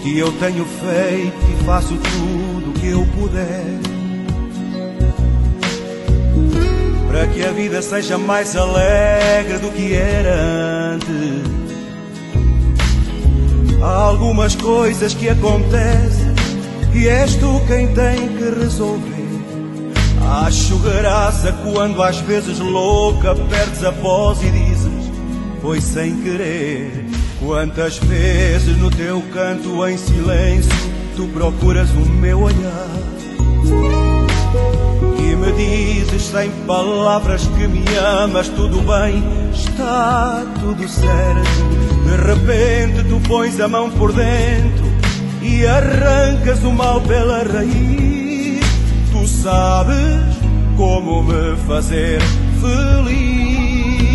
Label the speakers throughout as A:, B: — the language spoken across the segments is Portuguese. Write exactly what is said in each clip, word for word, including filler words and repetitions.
A: que eu tenho feito e faço tudo o que eu puder para que a vida seja mais alegre do que era antes. Há algumas coisas que acontecem e és tu quem tem que resolver. Acho graça quando às vezes louca perdes a voz e dizes foi sem querer. Quantas vezes no teu canto em silêncio tu procuras o meu olhar e me dizes sem palavras que me amas, tudo bem, está tudo certo. De repente tu pões a mão por dentro e arrancas o mal pela raiz. Tu sabes como me fazer feliz.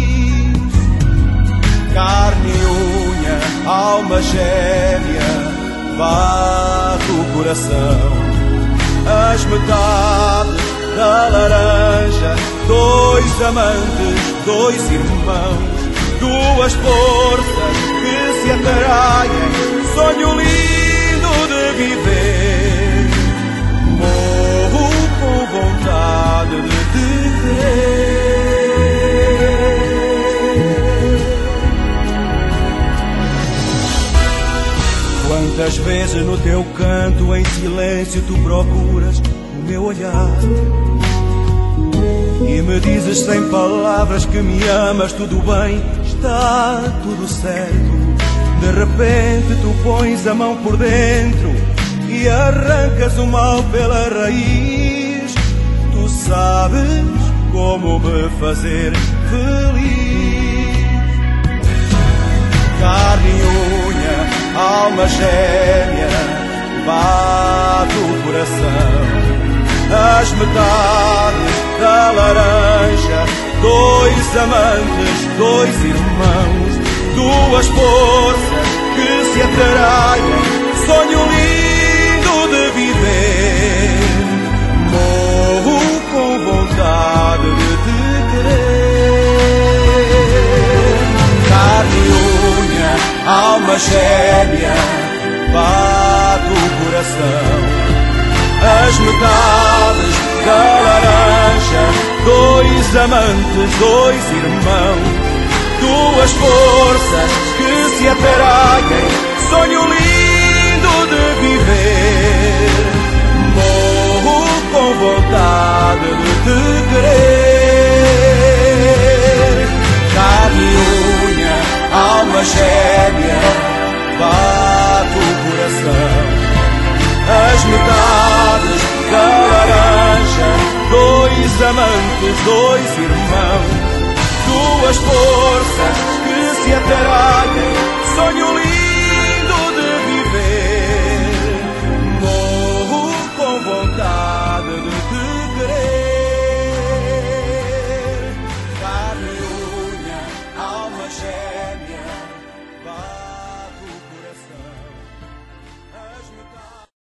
A: Carne e unha, alma gêmea, bate o coração. As metades da laranja, dois amantes, dois irmãos, duas forças que se atraem, sonho lindo de viver. Morro com vontade de te querer. Quantas vezes no teu canto em silêncio tu procuras o meu olhar e me dizes sem palavras que me amas, tudo bem, está tudo certo. De repente tu pões a mão por dentro e arrancas o mal pela raiz. Tu sabes como me fazer feliz. Carne e unha, alma gêmea, bate o coração. As metades da laranja, dois amantes, dois irmãos, duas forças que se atraem, sonho lindo de viver. Morro com vontade de te querer. Carne e unha, alma gêmea, bate o coração. As metades da laranja, dois amantes, dois irmãos, duas forças que se atraem, sonho lindo de viver. Morro com vontade de te querer. Carne e unha, alma gêmea, bate o coração. As metades da laranja, dois amantes, dois irmãos, duas forças que se atraem, sonho lindo.